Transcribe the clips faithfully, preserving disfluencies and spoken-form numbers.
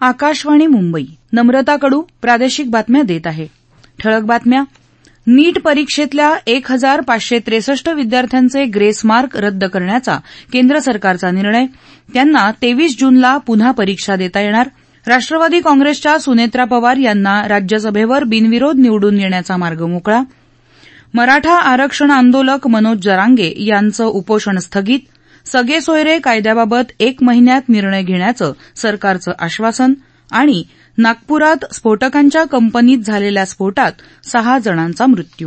आकाशवाणी मुंबई. नम्रता कडू प्रादेशिक बातम्या देत आहे. ठळक बातम्या. नीट परीक्षेतल्या एक हजार पाचशे त्रेसष्ट विद्यार्थ्यांचे ग्रेस मार्क रद्द करण्याचा केंद्र सरकारचा निर्णय. त्यांना तेवीस जूनला पुन्हा परीक्षा देता येणार. राष्ट्रवादी काँग्रेसच्या सुनेत्रा पवार यांना राज्यसभेवर बिनविरोध निवडून येण्याचा मार्ग मोकळा. मराठा आरक्षण आंदोलक मनोज जरांगे यांचं उपोषण स्थगित. सगळे सोयरे कायद्याबाबत एक महिन्यात निर्णय घेण्याचं सरकारचं आश्वासन. आणि नागपुरात स्फोटकांच्या कंपनीत झालेल्या स्फोटात सहा जणांचा मृत्यू.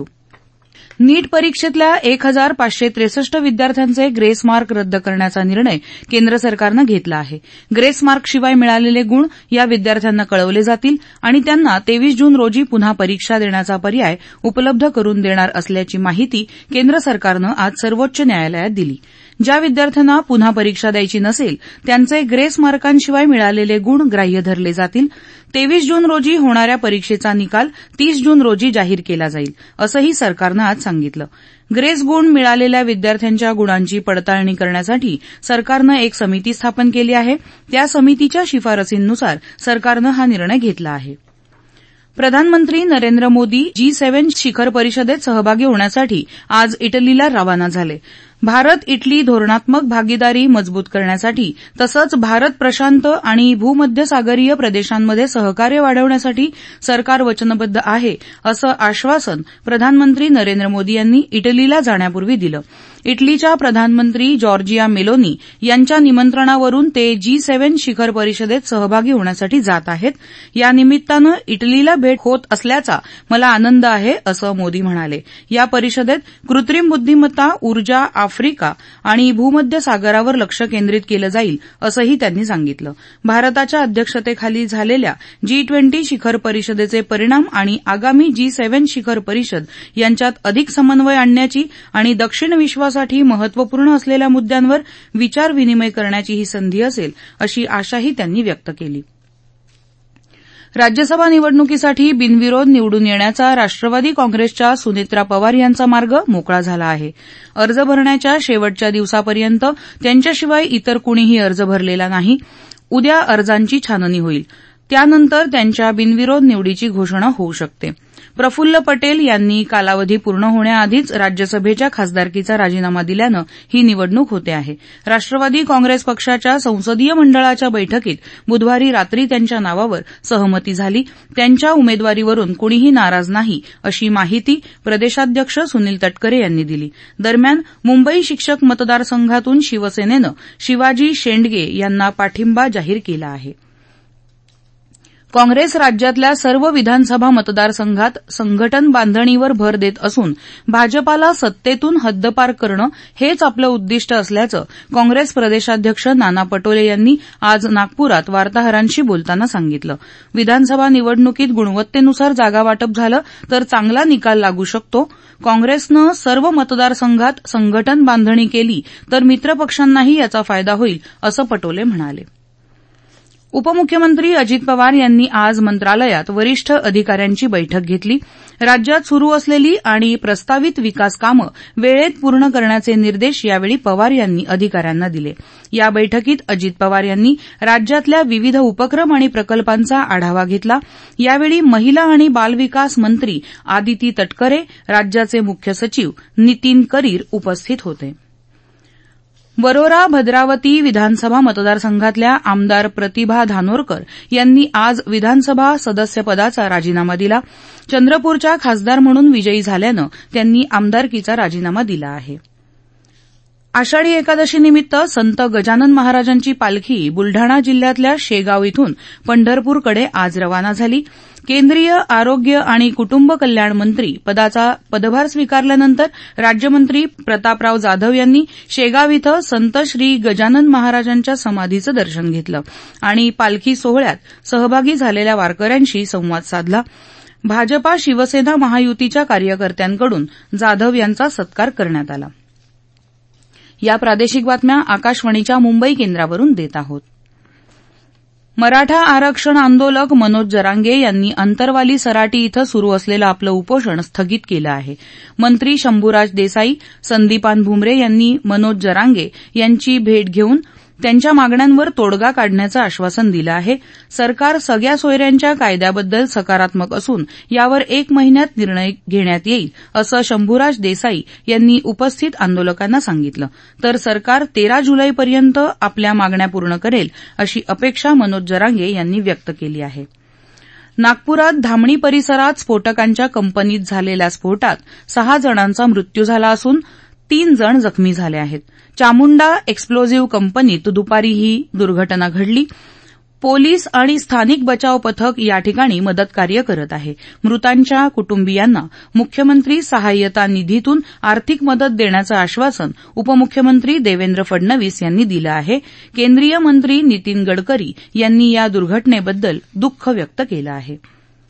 नीट परीक्षेतल्या एक हजार पाचशे त्रेसष्ट विद्यार्थ्यांचे ग्रेस मार्क रद्द करण्याचा निर्णय केंद्र सरकारनं घेतला आहे. ग्रेस मार्कशिवाय मिळालेले गुण या विद्यार्थ्यांना कळवले जातील आणि त्यांना तेवीस जून रोजी पुन्हा परीक्षा देण्याचा पर्याय उपलब्ध करून देणार असल्याची माहिती केंद्र सरकारनं आज सर्वोच्च न्यायालयात दिली. ज्या विद्यार्थ्यांना पुन्हा परीक्षा द्यायची नसेल त्यांचे ग्रेस मार्कांशिवाय मिळालेले गुण ग्राह्य धरले जातील. तेवीस जून रोजी होणाऱ्या परीक्षेचा निकाल तीस जून रोजी जाहीर केला जाईल असंही सरकारनं आज सांगितलं. ग्रेस गुण मिळालेल्या विद्यार्थ्यांच्या गुणांची पडताळणी करण्यासाठी सरकारनं एक समिती स्थापन केली आहे. त्या समितीच्या शिफारसींनुसार सरकारनं हा निर्णय घेतला आहे. प्रधानमंत्री नरेंद्र मोदी जी सेव्हन शिखर परिषदेत सहभागी होण्यासाठी आज इटलीला रवाना झाले. भारत इटली धोरणात्मक भागीदारी मजबूत करण्यासाठी तसंच भारत प्रशांत आणि भूमध्यसागरीय प्रदेशांमध्ये सहकार्य वाढवण्यासाठी सरकार वचनबद्ध आहे असं आश्वासन प्रधानमंत्री नरेंद्र मोदी यांनी इटलीला जाण्यापूर्वी दिलं. इटलीच्या प्रधानमंत्री जॉर्जिया मेलोनी यांच्या निमंत्रणावरून ते जी सेव्हन शिखर परिषदेत सहभागी होण्यासाठी जात आहेत. या निमित्तानं इटलीला भेट होत असल्याचा मला आनंद आहे असं मोदी म्हणाले. या परिषदेत कृत्रिम बुद्धिमत्ता, ऊर्जा, आफ्रिका आणि भूमध्य सागरावर लक्ष केंद्रित केलं जाईल असंही त्यांनी सांगितलं. भारताच्या अध्यक्षतेखाली झालेल्या जी ट्वेंटी शिखर परिषदेचे परिणाम आणि आगामी जी सेव्हन शिखर परिषद यांच्यात अधिक समन्वय आणण्याची आणि दक्षिण विश्वासाठी महत्वपूर्ण असलेल्या मुद्द्यांवर विचार विनिमय करण्याची ही संधी असेल अशी आशाही त्यांनी व्यक्त केली. राज्यसभा निवडणुकीसाठी बिनविरोध निवडून येण्याचा राष्ट्रवादी काँग्रेसच्या सुनेत्रा पवार यांचा मार्ग मोकळा झाला आहे. अर्ज भरण्याच्या शेवटच्या दिवसापर्यंत त्यांच्याशिवाय इतर कुणीही अर्ज भरलेला नाही. उद्या अर्जांची छाननी होईल. त्यानंतर त्यांच्या बिनविरोध निवडीची घोषणा होऊ शकते. प्रफुल्ल पटेल यांनी कालावधी पूर्ण होण्याआधीच राज्यसभेच्या खासदारकीचा राजीनामा दिल्यानं ही निवडणूक होते आहे. राष्ट्रवादी काँग्रेस पक्षाच्या संसदीय मंडळाच्या बैठकीत बुधवारी रात्री त्यांच्या नावावर सहमती झाली. त्यांच्या उमेदवारीवरून कुणीही नाराज नाही अशी माहिती प्रदेशाध्यक्ष सुनील तटकरे यांनी दिली. दरम्यान मुंबई शिक्षक मतदारसंघातून शिवसेनेनं शिवाजी शेंडगे यांना पाठिंबा जाहीर केला आहे. काँग्रेस राज्यातल्या सर्व विधानसभा मतदारसंघात संघटन बांधणीवर भर देत असून भाजपाला सत्तेतून हद्दपार करणं हेच आपलं उद्दिष्ट असल्याचं काँग्रेस प्रदेशाध्यक्ष नाना पटोले यांनी आज नागपुरात वार्ताहरांशी बोलताना सांगितलं. विधानसभा निवडणुकीत गुणवत्तेनुसार जागावाटप झालं तर चांगला निकाल लागू शकतो. काँग्रेसनं सर्व मतदारसंघात संघटन बांधणी केली तर मित्रपक्षांनाही याचा फायदा होईल असं पटोले म्हणाले. उपमुख्यमंत्री अजित पवार यांनी आज मंत्रालयात वरिष्ठ अधिकाऱ्यांची बैठक घेतली. राज्यात सुरू असलेली आणि प्रस्तावित विकास कामं वेळेत पूर्ण करण्याचे निर्देश यावेळी पवार यांनी अधिकाऱ्यांना दिले. या बैठकीत अजित पवार यांनी राज्यातल्या विविध उपक्रम आणि प्रकल्पांचा आढावा घेतला. यावेळी महिला आणि बालविकास मंत्री आदिती तटकरे, राज्याचे मुख्य सचिव नितीन करीर उपस्थित होते. वरोरा भद्रावती विधानसभा मतदारसंघातल्या आमदार प्रतिभा धानोरकर यांनी आज विधानसभा सदस्यपदाचा राजीनामा दिला. चंद्रपूरच्या खासदार म्हणून विजयी झाल्यानं त्यांनी आमदारकीचा राजीनामा दिला आहे. आषाढी एकादशीनिमित्त संत गजानन महाराजांची पालखी बुलढाणा जिल्ह्यातल्या शेगाव इथून पंढरपूरकडे आज रवाना झाली. केंद्रीय आरोग्य आणि कुटुंब कल्याण मंत्री पदाचा पदभार स्वीकारल्यानंतर राज्यमंत्री प्रतापराव जाधव यांनी शेगाव इथं संत श्री गजानन महाराजांच्या समाधीचं दर्शन घेतलं आणि पालखी सोहळ्यात सहभागी झालेल्या वारकऱ्यांशी संवाद साधला. भाजपा शिवसेना महायुतीच्या कार्यकर्त्यांकडून जाधव यांचा सत्कार करण्यात आला. या प्रादेशिक बातम्या आकाशवाणीच्या मुंबई केंद्रावरून देत आहोत. मराठा आरक्षण आंदोलक मनोज जरांगे यांनी अंतरवाली सराटी इथं सुरू असलेलं आपलं उपोषण स्थगित केलं आहे. मंत्री शंभूराज देसाई, संदीपान भुमरे यांनी मनोज जरांगे यांची भेट घेऊन त्यांच्या मागण्यांवर तोडगा काढण्याचं आश्वासन दिलं आहे. सरकार सगळ्या सोयऱ्यांच्या कायद्याबद्दल सकारात्मक असून यावर एक महिन्यात निर्णय घेण्यात येईल असं शंभूराज देसाई यांनी उपस्थित आंदोलकांना सांगितलं. तर सरकार तेरा जुलैपर्यंत आपल्या मागण्या पूर्ण करेल अशी अपेक्षा मनोज जरांगे यांनी व्यक्त केली आहे. नागपुरात धामणी परिसरात स्फोटकांच्या कंपनीत झालेल्या स्फोटात सहा जणांचा मृत्यू झाला असून तीन जण जखमी झाले आहेत. चामुंडा एक्स्प्लोजिव्ह कंपनीत दुपारी ही दुर्घटना घडली. पोलीस आणि स्थानिक बचाव पथक या ठिकाणी मदतकार्य करत आहे. मृतांच्या कुटुंबियांना मुख्यमंत्री सहाय्यता निधीतून आर्थिक मदत देण्याचं आश्वासन उपमुख्यमंत्री देवेंद्र फडणवीस यांनी दिलं आहे. केंद्रीय मंत्री नितीन गडकरी यांनी या दुर्घटनेबद्दल दुःख व्यक्त केलं आहे.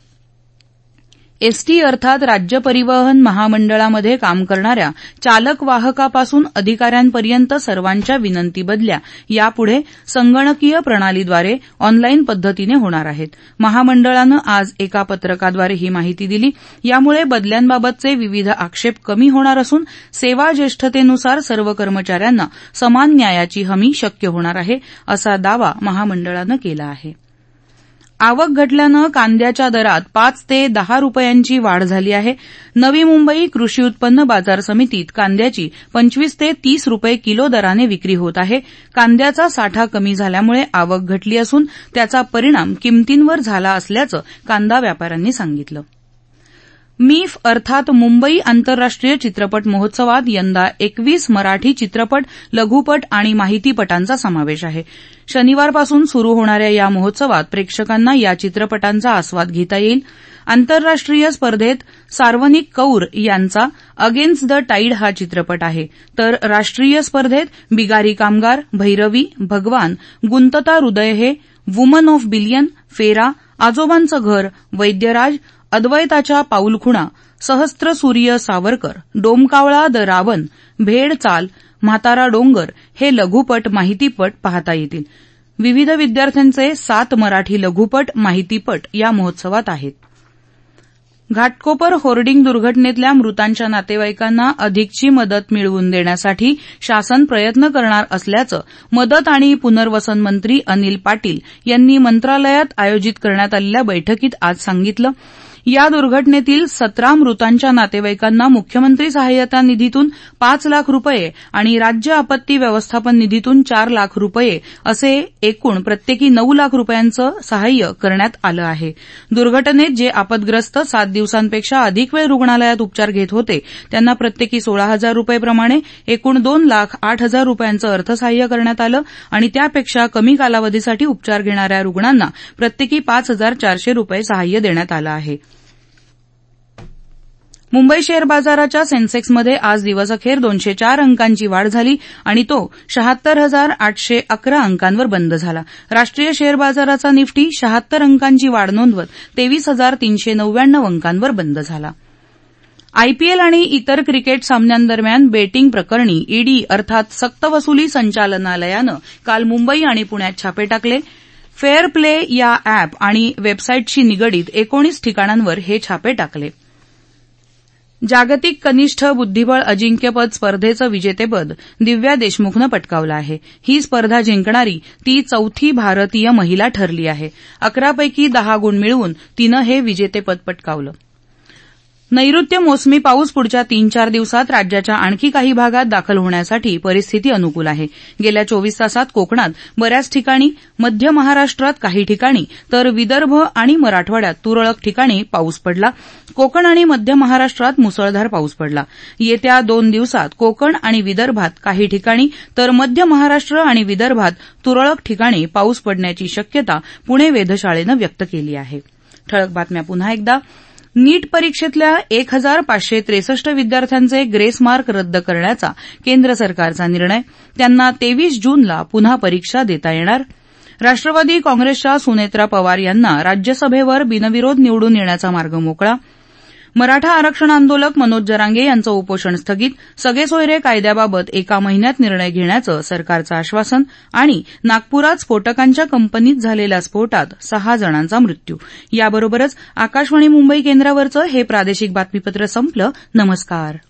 एसटी अर्थात राज्य परिवहन महामंडळामध्ये काम करणाऱ्या चालक वाहकापासून अधिकाऱ्यांपर्यंत सर्वांच्या विनंती बदल्या यापुढे संगणकीय प्रणालीद्वारे ऑनलाईन पद्धतीने होणार आहेत. महामंडळानं आज एका पत्रकाद्वारे ही माहिती दिली. यामुळे बदल्यांबाबतचे विविध आक्षेप कमी होणार असून सेवा ज्येष्ठतेनुसार सर्व कर्मचाऱ्यांना समान न्यायाची हमी शक्य होणार आहे असा दावा महामंडळानं केला आहे. आवक घटल्यानं कांद्याच्या दरात पाच ते दहा रुपयांची वाढ झाली आहे. नवी मुंबई कृषी उत्पन्न बाजार समितीत कांद्याची पंचवीस ते तीस रुपये किलो दराने विक्री होत आहे. कांद्याचा साठा कमी झाल्यामुळे आवक घटली असून त्याचा परिणाम किंमतींवर झाला असल्याचं कांदा व्यापाऱ्यांनी सांगितलं. मीफ अर्थात मुंबई आंतरराष्ट्रीय चित्रपट महोत्सवात यंदा एकवीस मराठी चित्रपट, लघुपट आणि माहितीपटांचा समावेश आहे. शनिवारपासून सुरू होणाऱ्या या महोत्सवात प्रेक्षकांना या चित्रपटांचा आस्वाद घेता येईल. आंतरराष्ट्रीय स्पर्धेत सार्वनिक कौर यांचा अगेन्स्ट द टाईड हा चित्रपट आहे. तर राष्ट्रीय स्पर्धेत बिगारी कामगार, भैरवी, भगवान, गुंतता हृदय हे, वुमन ऑफ बिलियन, फेरा, आजोबांचं घर, वैद्यराज, अद्वैताच्या पाऊलखुणा, सहस्त्र सूर्य सावरकर, डोमकावळा द रावण, भेड चाल, म्हातारा डोंगर हे लघुपट, माहितीपट पाहता येतील. विविध विद्यार्थ्यांचे सात मराठी लघुपट, माहितीपट या महोत्सवात आहेत. घाटकोपर होर्डिंग दुर्घटनेतल्या मृतांच्या नातेवाईकांना अधिकची मदत मिळवून देण्यासाठी शासन प्रयत्न करणार असल्याचं मदत आणि पुनर्वसन मंत्री अनिल पाटील यांनी मंत्रालयात आयोजित करण्यात आलेल्या बैठकीत आज सांगितलं. या दुर्घटनेतील सतरा मृतांच्या नातेवाईकांना मुख्यमंत्री सहाय्यता निधीतून पाच लाख रुपये आणि राज्य आपत्ती व्यवस्थापन निधीतून चार लाख रुपये असे एकूण प्रत्येकी नऊ लाख रुपयांचं सहाय्य करण्यात आलं आहे. दुर्घटनेत जे आपदग्रस्त सात दिवसांपेक्षा अधिक वेळ रुग्णालयात उपचार घेत होते त्यांना प्रत्येकी सोळा हजार रुपयेप्रमाणे एकूण दोन लाख आठ हजार रुपयांचं अर्थसहाय्य करण्यात आलं आणि त्यापेक्षा कमी कालावधीसाठी उपचार घेणाऱ्या रुग्णांना प्रत्येकी पाच हजार चारशे रुपये सहाय्य देण्यात आलं आहे. मुंबई शेअर बाजाराच्या सेन्सेक्समध्ये आज दिवसअखेर दोनशे चार अंकांची वाढ झाली आणि तो शहात्तर हजार आठशे अकरा अंकांवर बंद झाला. राष्ट्रीय शेअर बाजाराचा निफ्टी शहात्तर अंकांची वाढ नोंदवत तेवीस हजार तीनशे नव्याण्णव अंकांवर बंद झाला. आयपीएल आणि इतर क्रिकेट सामन्यांदरम्यान बेटिंग प्रकरणी ईडी अर्थात सक्तवसुली संचालनालयानं काल मुंबई आणि पुण्यात छापे टाकले. फेअर प्ले या अॅप आणि वेबसाईटशी निगडीत एकोणीस ठिकाणांवर हे छापे टाकले. जागतिक कनिष्ठ बुद्धिबळ अजिंक्यपद स्पर्धेचं विजेतेपद दिव्या देशमुखनं पटकावलं आहे. ही स्पर्धा जिंकणारी ती चौथी भारतीय महिला ठरली आहे. अकरापैकी दहा गुण मिळवून तिनं हे विजेतेपद पटकावलं. नैऋत्य मोसमी पाऊस पुढच्या तीन चार दिवसात राज्याच्या आणखी काही भागात दाखल होण्यासाठी परिस्थिती अनुकूल आहे. गेल्या चोवीस तासात कोकणात बऱ्याच ठिकाणी, मध्य महाराष्ट्रात काही ठिकाणी तर विदर्भ आणि मराठवाड्यात तुरळक ठिकाणी पाऊस पडला. कोकण आणि मध्य महाराष्ट्रात मुसळधार पाऊस पडला. येत्या दोन दिवसात कोकण आणि विदर्भात काही ठिकाणी तर मध्य महाराष्ट्र आणि विदर्भात तुरळक ठिकाणी पाऊस पडण्याची शक्यता पुणे वेधशाळेनं व्यक्त केली आहे. ठळक बातम्या पुन्हा एकदा. नीट परीक्षेतल्या एक हजार पाचशे त्रेसष्ट विद्यार्थ्यांचे ग्रेस मार्क रद्द करण्याचा केंद्र सरकारचा निर्णय. त्यांना तेवीस जूनला पुन्हा परीक्षा देता येणार. राष्ट्रवादी काँग्रेसच्या सुनेत्रा पवार यांना राज्यसभेवर बिनविरोध निवडून येण्याचा मार्ग मोकळा. मराठा आरक्षण आंदोलक मनोज जरांगे यांचं उपोषण स्थगित. सगळे सोयरे कायद्याबाबत एका महिन्यात निर्णय घेण्याचं सरकारचं आश्वासन. आणि नागपुरात स्फोटकांच्या कंपनीत झालेल्या स्फोटात सहा जणांचा मृत्यू. याबरोबरच आकाशवाणी मुंबई केंद्रावरचं हे प्रादेशिक बातमीपत्र संपलं. नमस्कार.